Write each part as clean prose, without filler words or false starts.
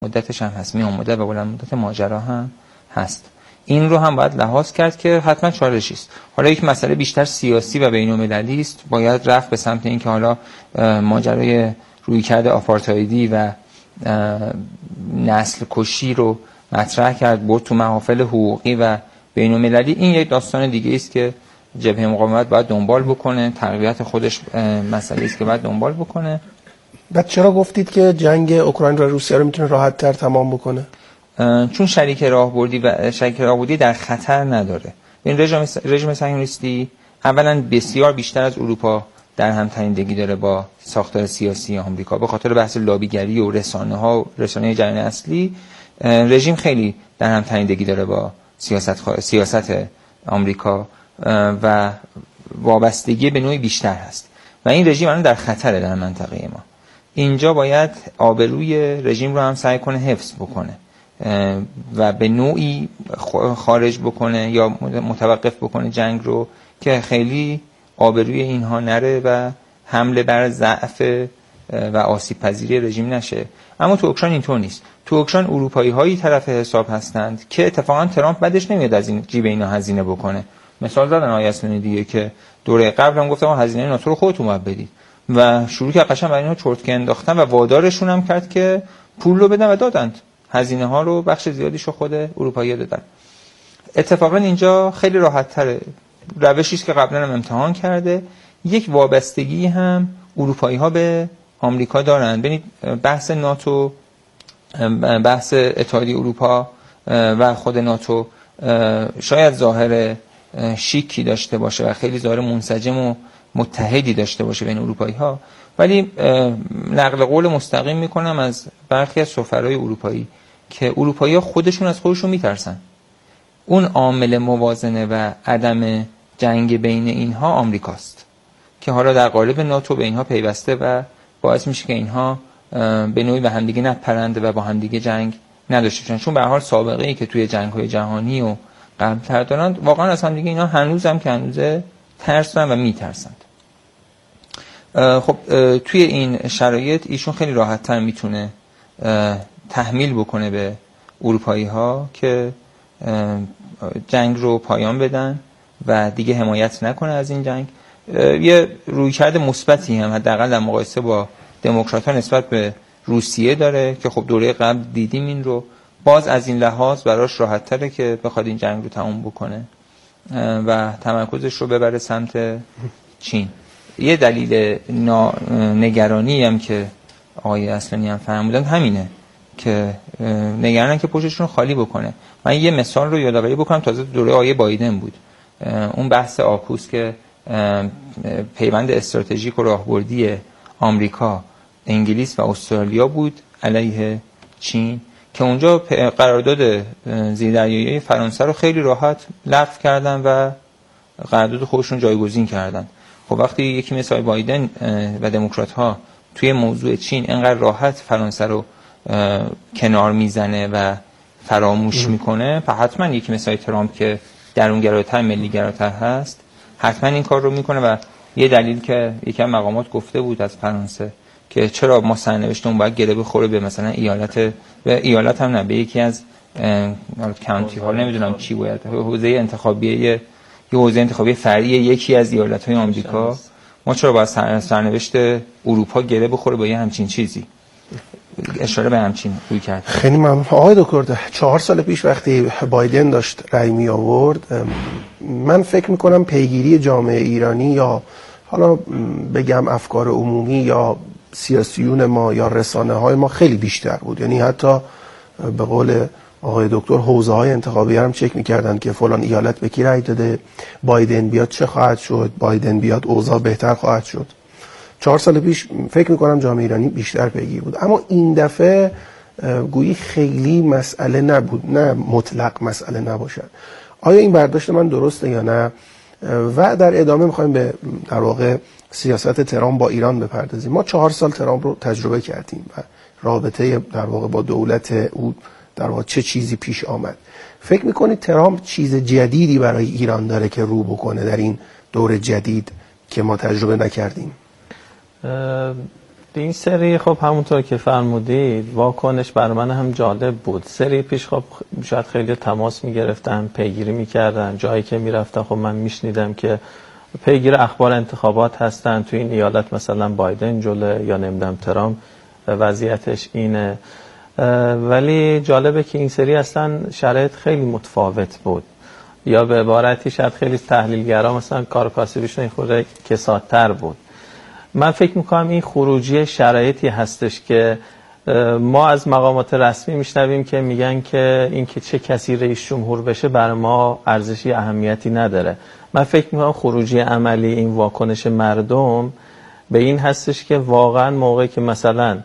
مدتش هم هست، میان مدت و بلند مدت ماجرا هم هست. این رو هم باید لحاظ کرد که حتما چالشی است. حالا یک مسئله بیشتر سیاسی و بین‌المللی است، باید رفت به سمت این که حالا ماجرای رویکرد آپارتایدی و نسل کشی رو مطرح کرد، برد تو محافل حقوقی و بین‌المللی. این یک داستان دیگه است که جبهه مقاومت باید دنبال بکنه، تقویت خودش مسئله است که باید دنبال بکنه. بعد چرا گفتید که جنگ اوکراین و روسیه رو میتونه راحت تر تمام بکنه؟ چون شریک راهبردی در خطر نداره. این رژیم صهیونیستی اولا بسیار بیشتر از اروپا در هم تنیدگی داره با ساختار سیاسی آمریکا به خاطر بحث لابیگری و رسانه جریان اصلی. رژیم خیلی در هم تنیدگی داره با سیاست آمریکا و وابستگی به نوعی بیشتر هست و این رژیم الان در خطره در منطقه ما. اینجا باید آبروی رژیم رو هم سعی کنه حفظ بکنه و به نوعی خارج بکنه یا متوقف بکنه جنگ رو که خیلی آبروی اینها نره و حمله بر ضعف و آسیب پذیری رژیم نشه. اما تو اوکراین اینطور نیست. تو اوکراین اروپایی هایی طرف حساب هستند که اتفاقا ترامپ بعدش نمیاد از این جیب اینا هزینه بکنه. مثال زدن آقای اصلانی دیگه که دوره قبل هم گفتم هزینه ناتو رو خودتون باید بدید و شروع کرد قشنگ برای اینا چرتکه انداختن و وادارشون هم کرد که پول رو بدن و دادند. هزینه ها رو بخش زیادیشو خود اروپایی‌ها دادن. اتفاقا اینجا خیلی راحت تره. روشی است که قبلا هم امتحان کرده. یک وابستگی هم اروپایی ها به آمریکا دارن. ببینید بحث ناتو، بحث اتحادیه اروپا و خود ناتو شاید ظاهر شیکی داشته باشه و خیلی ظاهر منسجم و متحدی داشته باشه بین اروپایی ها، ولی نقل قول مستقیم میکنم از برخی از سفرای اروپایی که اروپایی ها خودشون از خودشون میترسن. اون عامل موازنه و عدم جنگ بین اینها آمریکاست که حالا در قالب ناتو به اینها پیوسته و باعث میشه که اینها به نوعی به همدیگه نپرند و با همدیگه جنگ نداشته باشن، چون به هر حال سابقه ای که توی جنگ‌های جهانی و قبل‌تر دارن واقعا از همدیگه اینا هنوزم که هنوزه ترسن و میترسند. خب توی این شرایط ایشون خیلی راحت‌تر میتونه تحمیل بکنه به اروپایی ها که جنگ رو پایان بدن و دیگه حمایت نکنه از این جنگ. یه رویکرد مثبتی هم حداقل در مقایسه با دموکرات‌ها نسبت به روسیه داره که خب دوره قبل دیدیم این رو. باز از این لحاظ براش راحت تره که بخواد این جنگ رو تموم بکنه و تمرکزش رو ببره سمت چین. یه دلیل نگرانی هم که آقای اصلانی هم فرمودن همینه که نگرانن که پشتشون خالی بکنه. من یه مثال رو یادآوری بکنم، تازه دوره آقای بایدن بود. اون بحث آکوس که پیوند استراتژیک و راهبردی آمریکا، انگلیس و استرالیا بود علیه چین که اونجا قرارداد زیردریایی فرانسه رو خیلی راحت لغو کردن و قرارداد خودشون جایگزین کردن. خب وقتی یکی مثل بایدن و دموکرات ها توی موضوع چین اینقدر راحت فرانسه رو کنار میزنه و فراموش میکنه، پس حتما یکی مثل ترامپ که درونگراتر ملیگراتر هست حتما این کار رو میکنه. و یه دلیل که یکم مقامات گفته بود از فرانسه که چرا ما سرنوشتمون باید گره بخوره به مثلا ایالت هم نه، به یکی از کانتی ها، نمیدونم چی باید، حوزه انتخابی، یه حوزه انتخابی فرعی یکی از ایالت‌های آمریکا، ما چرا باید سرنوشت اروپا گره بخوره با یه همچین چیزی؟ اشاره به همچین روی کرد. خیلی ممنون آقای دکتر. 4 سال پیش وقتی بایدن داشت رأی می آورد، من فکر میکنم پیگیری جامعه ایرانی یا حالا بگم افکار عمومی یا سیاسیون ما یا رسانه های ما خیلی بیشتر بود. یعنی حتی به قول آقای دکتر حوزه های انتخابی هم چک میکردن که فلان ایالت به کی رأی داده، بایدن بیاد چه خواهد شد، بایدن بیاد اوضاع بهتر خواهد شد. 4 سال پیش فکر میکنم جامعه ایرانی بیشتر پیگیر بود. اما این دفعه گویی خیلی مسئله نبود، نه مطلق مسئله نباشد. آیا این برداشت من درسته یا نه؟ و در ادامه میخوایم به در واقع سیاست ترامپ با ایران بپردازیم. ما 4 سال ترامپ رو تجربه کردیم و رابطه در واقع با دولت او در واقع چه چیزی پیش آمد. فکر میکنید ترامپ چیز جدیدی برای ایران داره که رو بکنه در این دور جدید که ما تجربه نکردیم؟ این سری خب همونطور که فرمودید واکنش برای من هم جالب بود. سری پیش خب شاید خیلی تماس میگرفتن، پیگیری میکردن، جایی که میرفتن خب من میشنیدم که پیگیر اخبار انتخابات هستن، توی این ایالت مثلا بایدن جلوه یا نمیدونم ترامپ وضعیتش اینه. ولی جالبه که این سری اصلا شرایط خیلی متفاوت بود، یا به عبارتی شاید خیلی تحلیلگرا مثلا کار کاسبیشون این خورده کسادتر بود. من فکر میکنم این خروجی شرایطی هستش که ما از مقامات رسمی میشنویم که میگن که این که چه کسی رئیس جمهور بشه برای ما ارزشی اهمیتی نداره. من فکر میکنم خروجی عملی این واکنش مردم به این هستش که واقعا موقعی که مثلا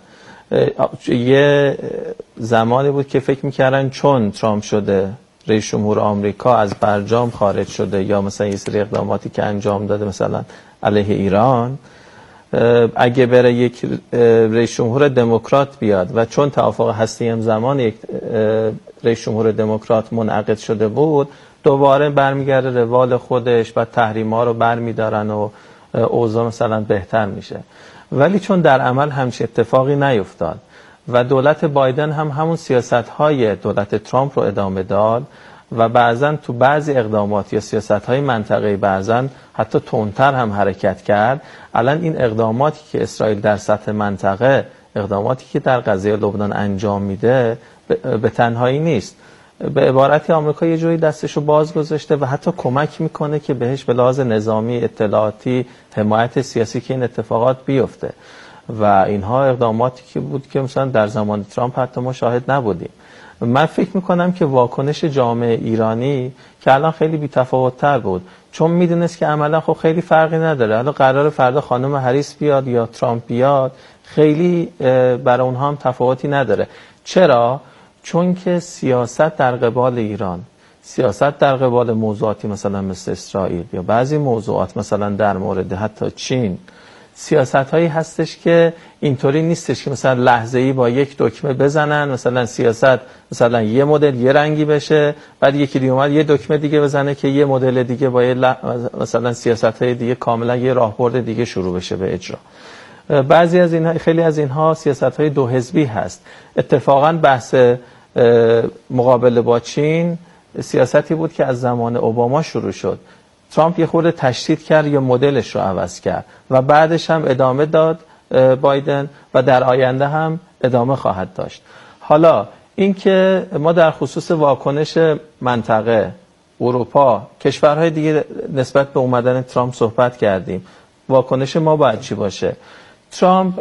یه زمانی بود که فکر میکردن چون ترامپ شده رئیس جمهور آمریکا از برجام خارج شده، یا مثلا یه سری اقداماتی که انجام داده مثلا علیه ایران، اگه بره یک رئیس جمهور دموکرات بیاد و چون توافق هسته هم زمان یک رئیس جمهور دموکرات منعقد شده بود، دوباره برمیگرده روال خودش و تحریم‌ها رو برمیدارن و اوضاع مثلا بهتر میشه. ولی چون در عمل همچین اتفاقی نیفتاد و دولت بایدن هم همون سیاست‌های دولت ترامپ رو ادامه داد و بعضن تو بعضی اقدامات یا سیاست‌های منطقه‌ای بعضن حتی تندتر هم حرکت کرد. الان این اقداماتی که اسرائیل در سطح منطقه، اقداماتی که در قضیه لبنان انجام میده به تنهایی نیست. به عبارتی آمریکا یه جوری دستشو باز گذاشته و حتی کمک میکنه که بهش به لحاظ نظامی، اطلاعاتی، حمایت سیاسی که این اتفاقات بیفته. و اینها اقداماتی که بود که مثلا در زمان ترامپ حتی ما شاهد نبودیم. من فکر میکنم که واکنش جامعه ایرانی که الان خیلی بی‌تفاوت‌تر بود، چون میدونست که عملا خب خیلی فرقی نداره، الان قرار فردا خانم هریس بیاد یا ترامپ بیاد، خیلی برای اونها هم تفاوتی نداره. چرا؟ چون که سیاست در قبال ایران، سیاست در قبال موضوعاتی مثلا مثل اسرائیل یا بعضی موضوعات مثلا در مورد حتی چین، سیاست هایی هستش که اینطوری نیستش که مثلا لحظه‌ای با یک دکمه بزنن، مثلا سیاست مثلا یه مدل یه رنگی بشه، بعد یکی دیگه اومد یه دکمه دیگه بزنه که یه مدل دیگه با مثلا سیاست های دیگه کاملا یه راهبرد دیگه شروع بشه به اجرا. بعضی از اینها، خیلی از اینها سیاست های دو حزبی هست. اتفاقا بحث مقابله با چین سیاستی بود که از زمان اوباما شروع شد. ترامپ یه خورده تشدید کرد یا مدلش رو عوض کرد و بعدش هم ادامه داد بایدن و در آینده هم ادامه خواهد داشت. حالا اینکه ما در خصوص واکنش منطقه، اروپا، کشورهای دیگه نسبت به اومدن ترامپ صحبت کردیم. واکنش ما باید چی باشه؟ ترامپ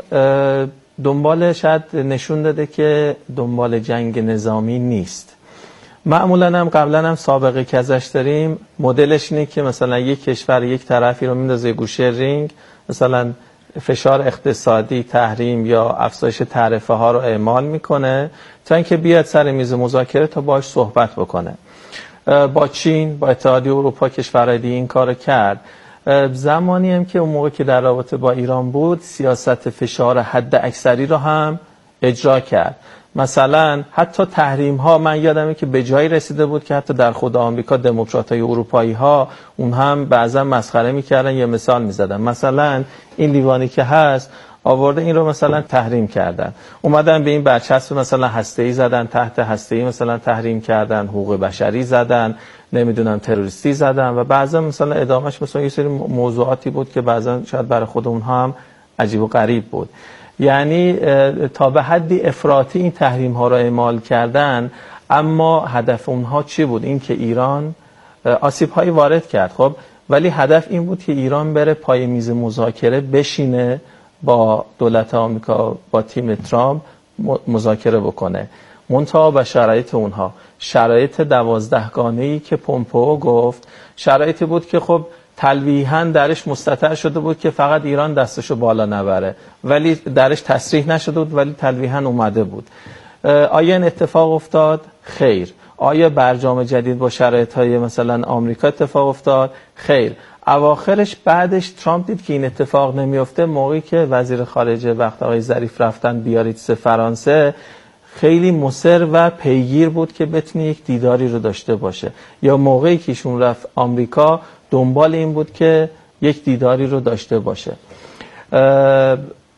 دنبال شاید نشون داده که دنبال جنگ نظامی نیست. معمولا هم قبلا هم سابقه که ازش داریم مدلش اینه که مثلا یک کشور یک طرفی رو میندازه گوشه رینگ، مثلا فشار اقتصادی، تحریم یا افزایش تعرفه ها رو اعمال میکنه تا اینکه بیاد سر میز مذاکره تا باهاش صحبت بکنه. با چین، با اتحادیه اروپا، کشورهای دیگه این کارو کرد. زمانی هم که اون موقع که در رابطه با ایران بود سیاست فشار حد اکثری رو هم اجرا کرد. مثلا حتی تحریم ها من یادمه که به جایی رسیده بود که حتی در خود آمریکا دموکراتای اروپایی ها اون هم بعضا مسخره میکردن یا مثال میزدن. مثلا این لیوانی که هست آورده این رو مثلا تحریم کردن، اومدن به این برچسب مثلا هسته‌ای زدن، تحت هسته‌ای مثلا تحریم کردن، حقوق بشری زدن، نمیدونم تروریستی زدن و بعضا مثلا ادامهش مثلا یه سری موضوعاتی بود که بعضا شاید برای خود اونها هم عجیب و غریب بود. یعنی تا به حدی افراطی این تحریم ها رو اعمال کردن، اما هدف اونها چی بود؟ این که ایران آسیب هایی وارد کرد، خب ولی هدف این بود که ایران بره پای میز مذاکره بشینه، با دولت آمریکا، با تیم ترامپ مذاکره بکنه. منتها به شرایط اونها، شرایط 12 گانه‌ای که پومپئو گفت، شرایطی بود که خب تلویحاً درش مستتر شده بود که فقط ایران دستشو بالا نبره، ولی درش تصریح نشده بود ولی تلویحاً اومده بود. آیا این اتفاق افتاد؟ خیر. آیا برجام جدید با شرایط‌های مثلا آمریکا اتفاق افتاد؟ خیر. اواخرش بعدش ترامپ دید که این اتفاق نمیفته، موقعی که وزیر خارجه وقت آقای ظریف رفتن بیاریتس فرانسه خیلی مصر و پیگیر بود که بتونه یک دیداری رو داشته باشه، یا موقعی که ایشون رفت آمریکا دنبال این بود که یک دیداری رو داشته باشه.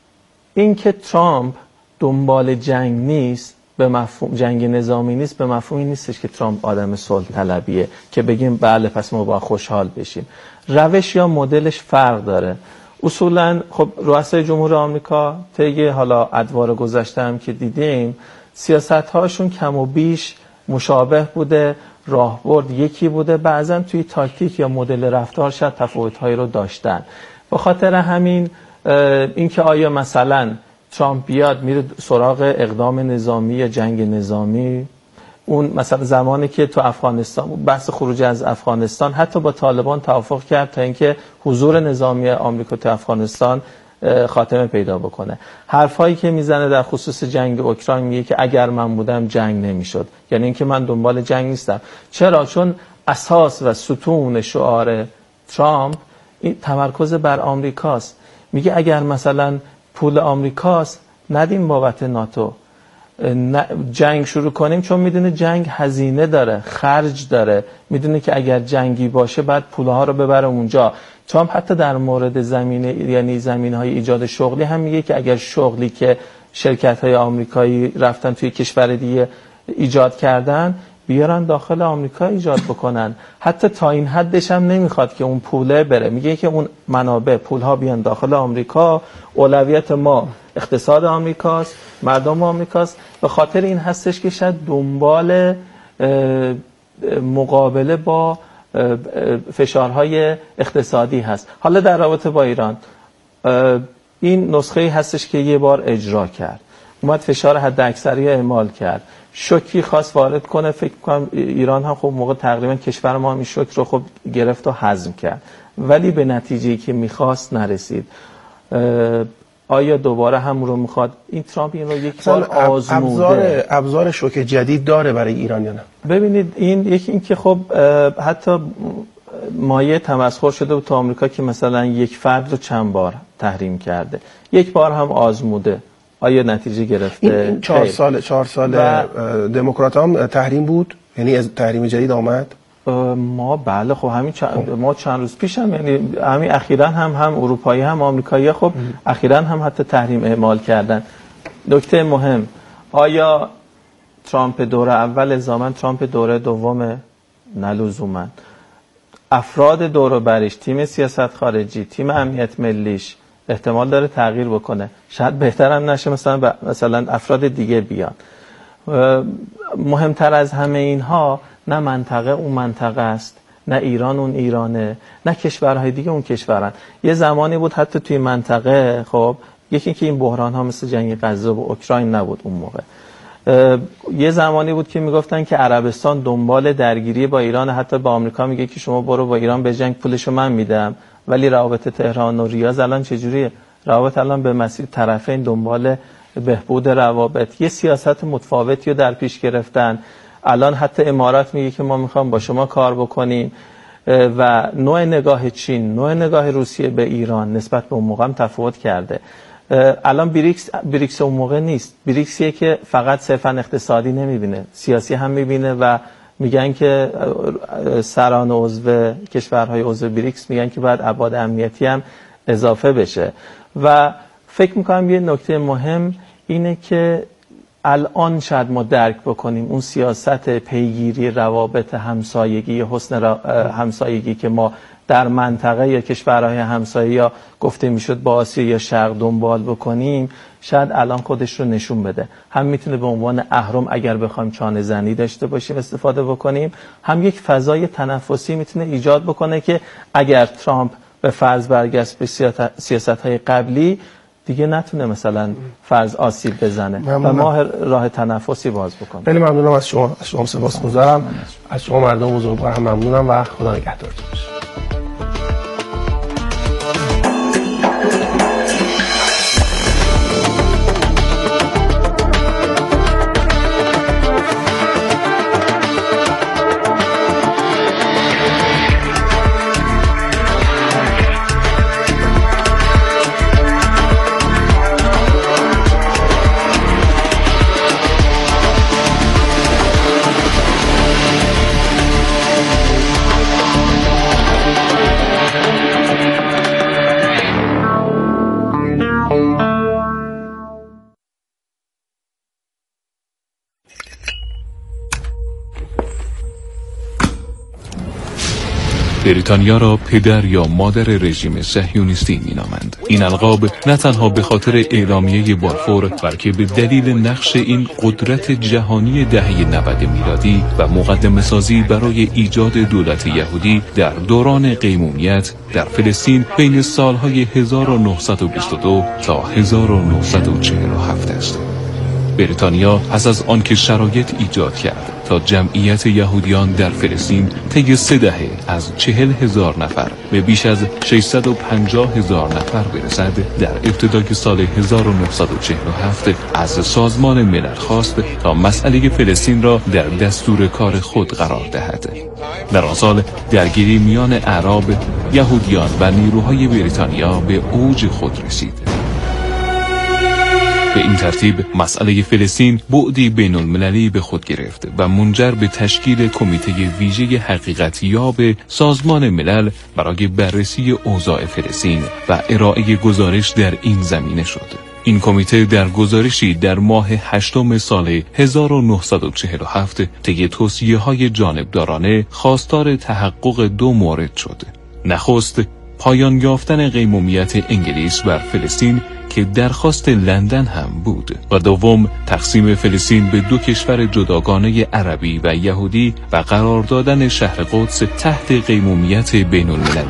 این که ترامپ دنبال جنگ نیست، به مفهوم جنگ نظامی نیست، به مفهومی نیستش که ترامپ آدم صلح طلبیه که بگیم بله پس ما با خوشحال بشیم. روش یا مدلش فرق داره. اصولا خب رؤسای جمهور آمریکا طی حالا ادوار گذشته هم که دیدیم سیاست‌هاشون کم و بیش مشابه بوده، راهبرد یکی بوده، بعضا توی تاکتیک یا مدل رفتار شاید تفاوت‌هایی رو داشتن. به خاطر همین اینکه آیا مثلا ترامپ بیاد میره سراغ اقدام نظامی یا جنگ نظامی، اون مثلا زمانی که تو افغانستان بحث خروج از افغانستان حتی با طالبان توافق کرد تا اینکه حضور نظامی آمریکا تو افغانستان خاتمه پیدا بکنه. حرفایی که میزنه در خصوص جنگ اوکراین میگه که اگر من بودم جنگ نمیشد، یعنی اینکه من دنبال جنگ نیستم. چرا؟ چون اساس و ستون شعار ترامپ این تمرکز بر آمریکاست. میگه اگر مثلا پول آمریکاست ندیم بابت ناتو، جنگ شروع کنیم، چون میدونه جنگ هزینه داره، خرج داره، میدونه که اگر جنگی باشه بعد پولها رو ببره اونجا. ترامپ حتی در مورد زمینه یعنی زمینهای ایجاد شغلی هم میگه که اگر شغلی که شرکت‌های آمریکایی رفتن توی کشور دیگه ایجاد کردن بیارن داخل آمریکا ایجاد بکنن. حتی تا این حدش هم نمیخواد که اون پوله بره، میگه که اون منابع پولها بیان داخل آمریکا، اولویت ما اقتصاد آمریکاست، مردم آمریکاست. به خاطر این هستش که شاید دنبال مقابله با فشارهای اقتصادی هست. حالا در رابطه با ایران این نسخه هستش که یه بار اجرا کرد، اومد فشار حداکثری اعمال کرد، شوکی خواست وارد کنه. فکر کنم ایران هم خب موقع تقریبا کشور ما این شوک رو خب گرفت و هضم کرد، ولی به نتیجه‌ای که میخواست نرسید. آیا دوباره هم رو میخواد؟ این ترامپ این رو یک بار آزموده. ابزار شوک جدید داره برای ایران یا نه؟ ببینید این یکی این که خب حتی مایه تمسخر شده بود تو آمریکا که مثلا یک فرد رو چند بار تحریم کرده، یک بار هم آزموده، آیا نتیجه گرفته؟ این 4 سال دموکرات هم تحریم بود، یعنی از تحریم جدید آمد. ما بله خب همین ما چند روز پیش هم یعنی همین اخیراً هم اروپایی هم آمریکایی خب اخیراً هم حتی تحریم اعمال کردن. نکته مهم، آیا ترامپ دوره اول الزاماً ترامپ دوره دوم؟ نه لزوماً. افراد دور و برش، تیم سیاست خارجی، تیم امنیت ملیش احتمال داره تغییر بکنه. شاید بهترم نشه مثلا افراد دیگه بیان. مهمتر از همه اینها نه منطقه اون منطقه است، نه ایران اون ایرانه، نه کشورهای دیگه اون کشورن. یه زمانی بود حتی توی منطقه خب یکی که این بحران ها مثل جنگ غزه و اوکراین نبود اون موقع. یه زمانی بود که میگفتن که عربستان دنبال درگیری با ایران، حتی با آمریکا میگه که شما برو با ایران به جنگ، پولشو من میدم. ولی روابط تهران و ریاض الان چجوریه؟ روابط الان به مسیر طرفین دنبال بهبود روابط، یه سیاست متفاوتی رو در پیش گرفتن. الان حتی امارات میگه که ما میخوام با شما کار بکنیم و نوع نگاه چین، نوع نگاه روسیه به ایران نسبت به اون موقع هم تفاوت کرده. الان بریکس اون موقع نیست، بریکسیه که فقط صرفا اقتصادی نمیبینه، سیاسی هم میبینه و میگن که سران عضو کشورهای عضو بریکس میگن که باید ابعاد امنیتی هم اضافه بشه. و فکر میکنم یه نکته مهم اینه که الان شاید ما درک بکنیم اون سیاست پیگیری روابط همسایگی، حسن همسایگی که ما در منطقه یا کشورهای همسایه یا گفته میشد با آسیا یا شرق دنبال بکنیم، شاید الان خودش رو نشون بده. هم میتونه به عنوان اهرم اگر بخوایم چانه زنی داشته باشیم استفاده بکنیم، هم یک فضای تنفسی میتونه ایجاد بکنه که اگر ترامپ به فرض برگشت به سیاست‌های قبلی دیگه نتونه مثلا فرض آسیب بزنه و ما راه تنفسی باز بکنیم. خیلی ممنونم از شما سپاسگزارم، از شما مردم بزرگوار هم ممنونم و خدا نگهدارتون باشه. بریتانیا را پدر یا مادر رژیم صهیونیستی می‌نامند. این القاب نه تنها به خاطر اعلامیه بلفور، بلکه به دلیل نقش این قدرت جهانی دهه 90 میلادی و مقدمه‌سازی برای ایجاد دولت یهودی در دوران قیمومیت در فلسطین بین سالهای 1922 تا 1947 است. بریتانیا پس از آنکه شرایط ایجاد کرد تا جمعیت یهودیان در فلسطین طی 3 دهه از 40,000 نفر به بیش از 650,000 نفر برسد، در ابتدای سال 1947 از سازمان ملل خواست تا مسئله فلسطین را در دستور کار خود قرار دهد. در آن سال درگیری میان اعراب، یهودیان و نیروهای بریتانیا به اوج خود رسید. به این ترتیب مسئله فلسطین بعدی بین المللی به خود گرفت و منجر به تشکیل کمیته ویژه حقیقتیاب سازمان ملل برای بررسی اوضاع فلسطین و ارائه گزارش در این زمینه شد. این کمیته در گزارشی در ماه 8 سال 1947 طی توصیه‌های جانبدارانه خواستار تحقق 2 مورد شد. نخست، پایان یافتن قیمومیت انگلیس بر فلسطین که درخواست لندن هم بود، و دوم، تقسیم فلسطین به 2 کشور جداگانه عربی و یهودی و قرار دادن شهر قدس تحت قیمومیت بین المللی.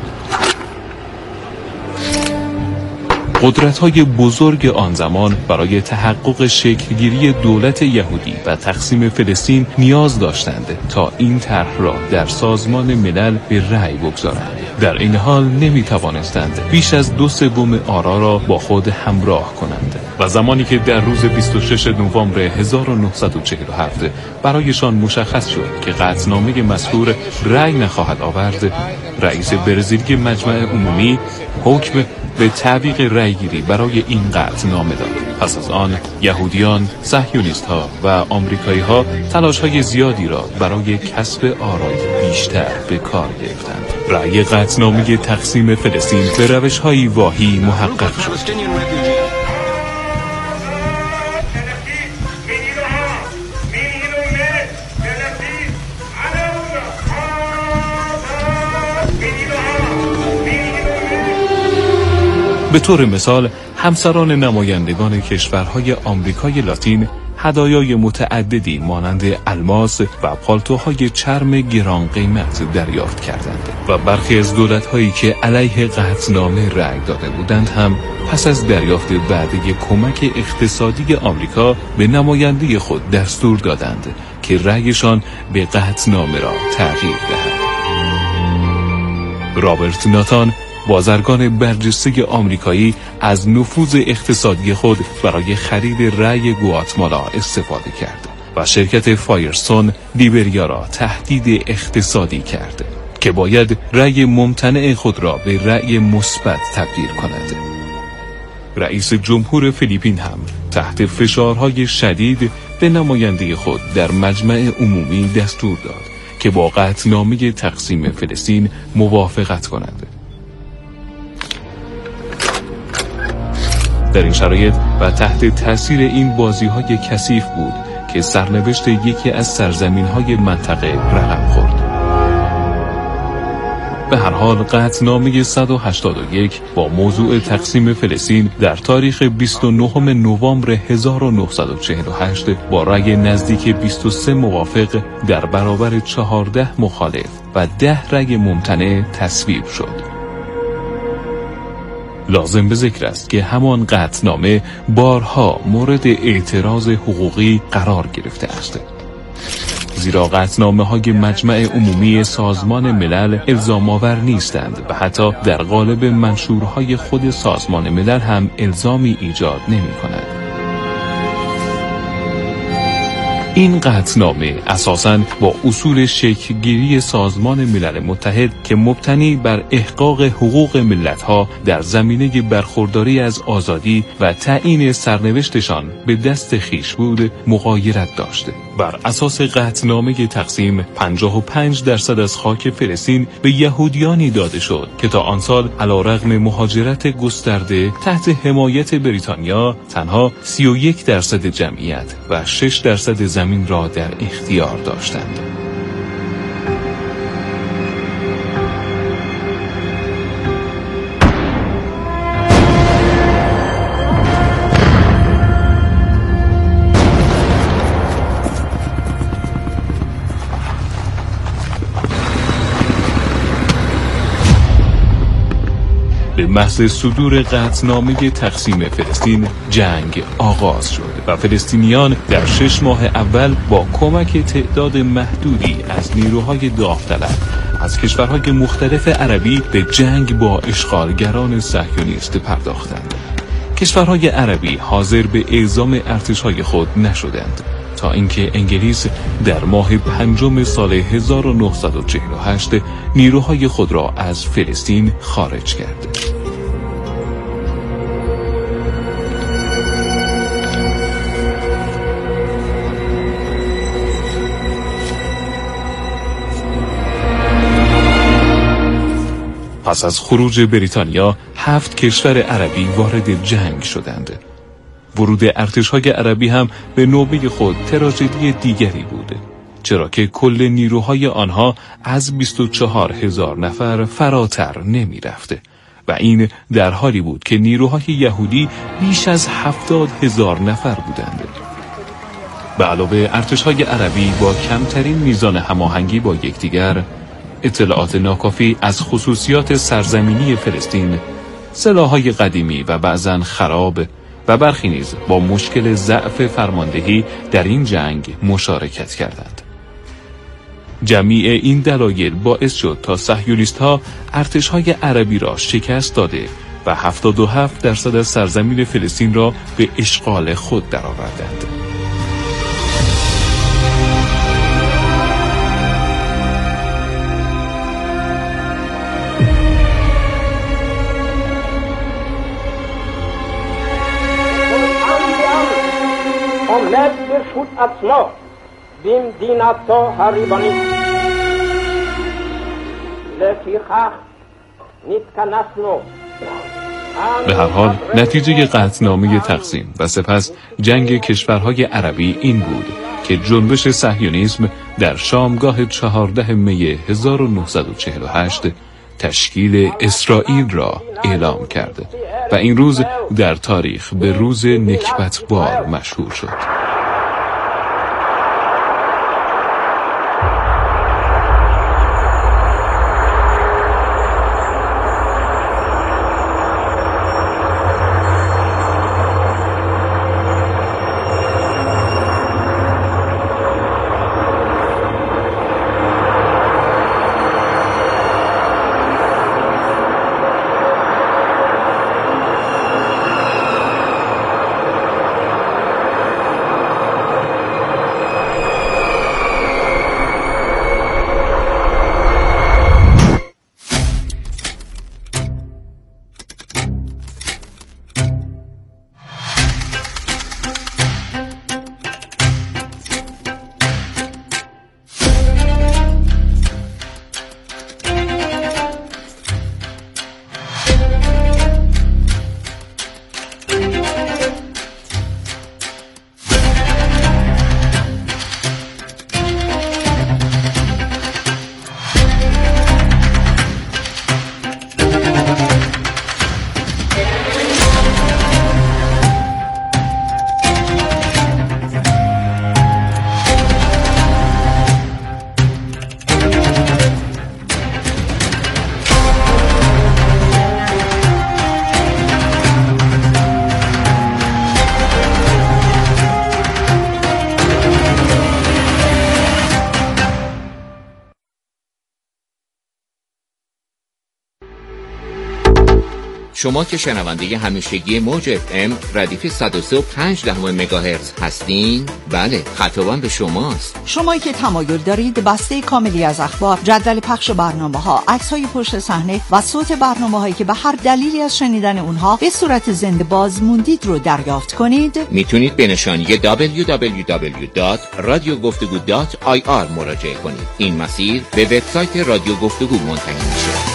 قدرت‌های بزرگ آن زمان برای تحقق شکلگیری دولت یهودی و تقسیم فلسطین نیاز داشتند تا این طرح را در سازمان ملل به رأی بگذارند. در این حال نمی‌توانستند بیش از 2/3 آرا را با خود همراه کنند و زمانی که در روز 26 نوامبر 1947 برایشان مشخص شد که قطعنامه مذکور رأی نخواهد آورد، رئیس برزیلی مجمع عمومی حکم به تعویق رأیگیری برای این قطعنامه داد. پس از آن یهودیان، صهیونیست‌ها و آمریکایی‌ها تلاش‌های زیادی را برای کسب آرای بیشتر به کار گرفتند. رأی قطعنامه تقسیم فلسطین به روش‌های واهی محقق شد. به طور مثال، همسران نمایندگان کشورهای آمریکای لاتین هدایای متعددی مانند الماس و پالتوهای چرم گران قیمت دریافت کردند و برخی از دولت‌هایی که علیه قطعنامه رأی داده بودند هم پس از دریافت وعده کمک اقتصادی آمریکا به نماینده خود دستور دادند که رأیشان به قطعنامه را تغییر دهد. رابرت ناتان، بازرگان برجسته آمریکایی، از نفوذ اقتصادی خود برای خرید رأی گواتمالا استفاده کرد و شرکت فایرستون لیبریا را تهدید اقتصادی کرد که باید رأی ممتنع خود را به رأی مثبت تبدیل کند. رئیس جمهور فیلیپین هم تحت فشارهای شدید به نماینده خود در مجمع عمومی دستور داد که با قطعنامه تقسیم فلسطین موافقت کند. در این شرایط و تحت تاثیر این بازی‌های کثیف بود که سرنوشت یکی از سرزمین‌های منطقه رقم خورد. به هر حال قطعنامه 181 با موضوع تقسیم فلسطین در تاریخ 29 نوامبر 1948 با رأی نزدیک 23 موافق در برابر 14 مخالف و 10 رأی ممتنع تصویب شد. لازم به ذکر است که همان قطعنامه بارها مورد اعتراض حقوقی قرار گرفته است، زیرا قطعنامه‌های مجمع عمومی سازمان ملل الزام آور نیستند و حتی در قالب منشورهای خود سازمان ملل هم الزامی ایجاد نمی‌کند. این قطعنامه اساساً با اصول شکل‌گیری سازمان ملل متحد که مبتنی بر احقاق حقوق ملت‌ها در زمینه برخورداری از آزادی و تعیین سرنوشتشان به دست خویش بود مغایرت داشت. بر اساس قطعنامه تقسیم 55% از خاک فلسطین به یهودیانی داده شد که تا آن سال علیرغم مهاجرت گسترده تحت حمایت بریتانیا تنها 31% جمعیت و 6% زمین را در اختیار داشتند. محض صدور قطعنامه تقسیم فلسطین جنگ آغاز شد و فلسطینیان در 6 ماه اول با کمک تعداد محدودی از نیروهای داوطلب از کشورهای مختلف عربی به جنگ با اشغالگران صهیونیست پرداختند. کشورهای عربی حاضر به اعزام ارتشهای خود نشدند تا اینکه انگلیس در ماه 5 سال 1948 نیروهای خود را از فلسطین خارج کرد. پس از خروج بریتانیا 7 کشور عربی وارد جنگ شدند. ورود ارتش‌های عربی هم به نوبه خود تراژدی دیگری بود، چرا که کل نیروهای آنها از 24,000 نفر فراتر نمی رفته و این در حالی بود که نیروهای یهودی بیش از 70,000 نفر بودند. به علاوه ارتش‌های عربی با کمترین میزان هماهنگی با یکدیگر، اطلاعات ناکافی از خصوصیات سرزمینی فلسطین، سلاح‌های قدیمی و بعضاً خراب و برخی نیز با مشکل ضعف فرماندهی در این جنگ مشارکت کردند. جمیع این دلایل باعث شد تا صهیونیست‌ها ارتش‌های عربی را شکست داده و 77% از سرزمین فلسطین را به اشغال خود درآوردند. به هر حال نتیجه قطعنامه تقسیم و سپس جنگ کشورهای عربی این بود که جنبش صهیونیسم در شامگاه 14 می 1948 تشکیل اسرائیل را اعلام کرد و این روز در تاریخ به روز نکبتبار مشهور شد. شما که شنونده همیشگی موج FM ردیف 103.5 مگاهرتز هستین، بله، خطابم به شماست. شمایی که تمایل دارید بسته کاملی از اخبار، جدول پخش برنامه‌ها، عکس‌های پشت صحنه و صوت برنامه‌هایی که به هر دلیلی از شنیدن اونها به صورت زنده باز موندید رو دریافت کنید، میتونید به نشانی www.radiogoftego.ir مراجعه کنید. این مسیر به وبسایت رادیو گفتگو منتهی میشه.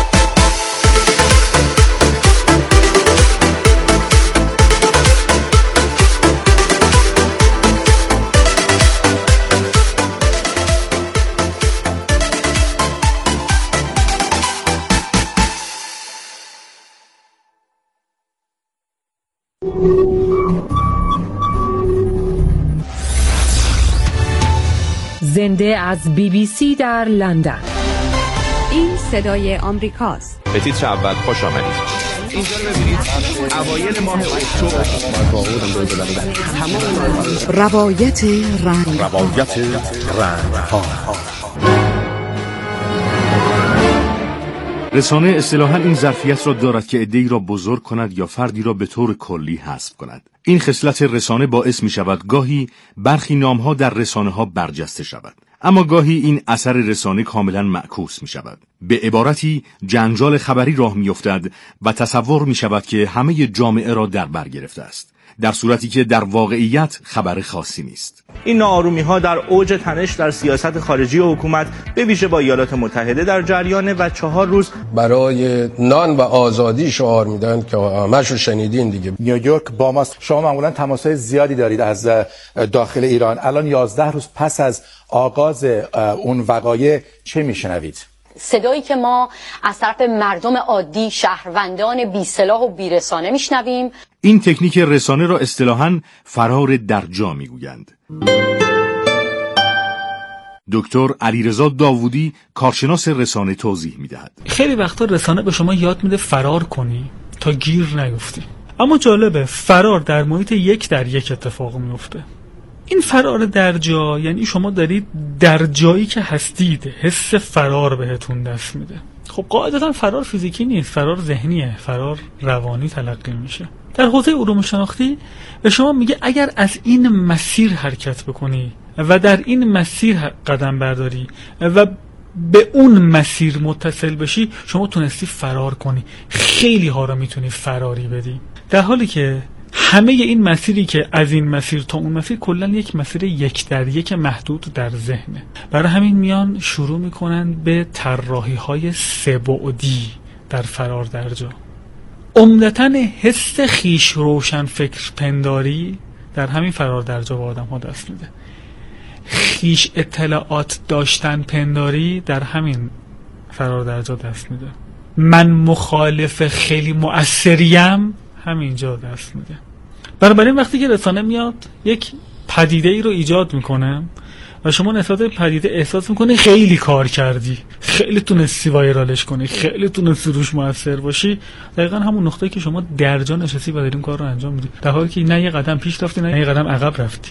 زنده از BBC در لندن. این صدای آمریکاست. به تیتر اول خوش آمدید. اینجا رو ببینید اوایل ماه اکتبر روایت رنگ ها. رسانه اصطلاحاً این ظرفیت را دارد که عده‌ای را بزرگ کند یا فردی را به طور کلی حذف کند. این خصلت رسانه باعث می شود گاهی برخی نامها در رسانه ها برجسته شود، اما گاهی این اثر رسانه کاملا معکوس می شود. به عبارتی جنجال خبری راه می افتد و تصور می شود که همه جامعه را در بر گرفته است، در صورتی که در واقعیت خبر خاصی نیست. این ناآرومی‌ها در اوج تنش در سیاست خارجی و حکومت به ویژه با ایالات متحده در جریان و 4 روز برای نان و آزادی شعار میدن که همه‌شو شنیدین دیگه. نیویورک با ماست. شما معمولا تماس‌های زیادی دارید از داخل ایران. الان 11 روز پس از آغاز اون وقایع چه میشنوید؟ صدایی که ما از طرف مردم عادی، شهروندان بی سلاح و بی رسانه میشنویم. این تکنیک رسانه را اصطلاحاً فرار در جا میگویند. دکتر علیرضا داوودی کارشناس رسانه توضیح میدهد. خیلی وقتا رسانه به شما یاد میده فرار کنی تا گیر نیفتی، اما جالبه فرار در محیط 1 در 1 اتفاق میفته. این فرار در جا یعنی شما دارید در جایی که هستید حس فرار بهتون دست میده. خب قاعدتا فرار فیزیکی نیست، فرار ذهنیه، فرار روانی تلقی میشه. در حوزه علوم شناختی به شما میگه اگر از این مسیر حرکت بکنی و در این مسیر قدم برداری و به اون مسیر متصل بشی، شما تونستی فرار کنی. خیلی ها را میتونی فراری بدی، در حالی که همه این مسیری که از این مسیر تا اون مسیر کلن یک مسیر 1 در 1 محدود در ذهنه. برای همین میان شروع میکنن به طراحی‌های 3 بعدی در فرار در جا. عمدتاً حس خیش روشن فکر پنداری در همین فرار در جا به آدم ها دست میده. خیش اطلاعات داشتن پنداری در همین فرار در جا دست میده. من مخالف خیلی مؤثریم همینجا دست میده. بنابراین وقتی که رسانه میاد یک پدیده ای رو ایجاد میکنه و شما نسبت به پدیده احساس میکنی خیلی کار کردی، خیلی تونستی وایرالش کنی، خیلی تونستی روش موثر باشی، دقیقا همون نقطه‌ای که شما در جا نشستی و داری این کار رو انجام میدی، در حالی که نه یه قدم پیش رفتی نه یه قدم عقب رفتی.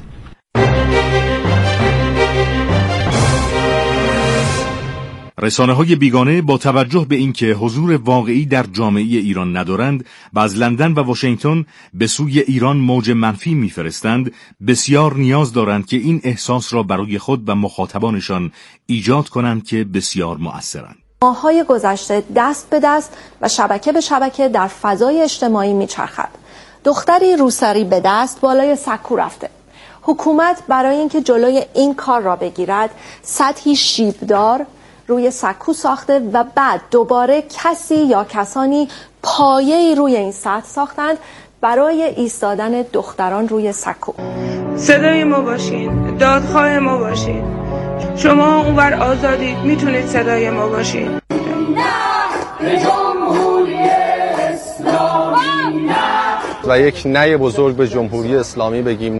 رسانه‌های بیگانه با توجه به اینکه حضور واقعی در جامعه ایران ندارند و از لندن و واشنگتن به سوی ایران موج منفی می‌فرستند، بسیار نیاز دارند که این احساس را برای خود و مخاطبانشان ایجاد کنند که بسیار مؤثرند. ماه‌های گذشته دست به دست و شبکه به شبکه در فضای اجتماعی میچرخد. دختری روسری به دست بالای سکو رفته. حکومت برای اینکه جلوی این کار را بگیرد، سطحی شیبدار روی سکو ساخته و بعد دوباره کسی یا کسانی پایه‌ای روی این سطح ساختند برای ایستادن دختران روی سکو. صدای ما باشین، دادخواه ما باشین. شما اونور آزادید، میتونید صدای ما باشین. نه به جمهوری اسلامی نه. و یک نه بزرگ به جمهوری اسلامی بگیم.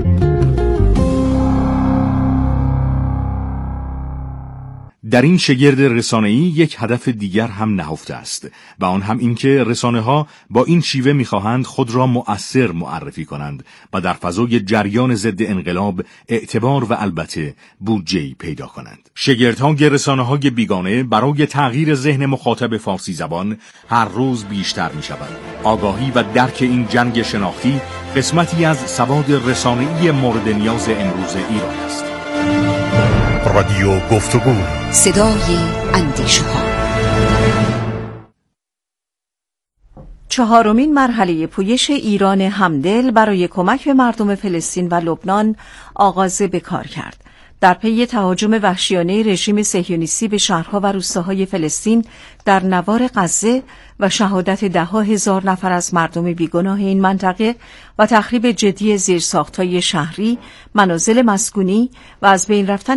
در این شگرد رسانه‌ای یک هدف دیگر هم نهفته است و آن هم اینکه رسانه‌ها با این شیوه می‌خواهند خود را مؤثر معرفی کنند و در فضای جریان ضد انقلاب اعتبار و البته بودجه‌ای پیدا کنند. شگردهای رسانه‌های بیگانه برای تغییر ذهن مخاطب فارسی زبان هر روز بیشتر می‌شود. آگاهی و درک این جنگ شناختی قسمتی از سواد رسانه‌ای مورد نیاز امروز ایران است. رادیو گفتگو، صدای اندیشه‌ها. 4مین مرحله پویش ایران همدل برای کمک به مردم فلسطین و لبنان آغاز به کار کرد. در پی تهاجم وحشیانه رژیم صهیونیستی به شهرها و روستاهای فلسطین در نوار غزه و شهادت 10,000 نفر از مردم بیگناه این منطقه و تخریب جدی زیرساخت‌های شهری، منازل مسکونی و از بین رفتن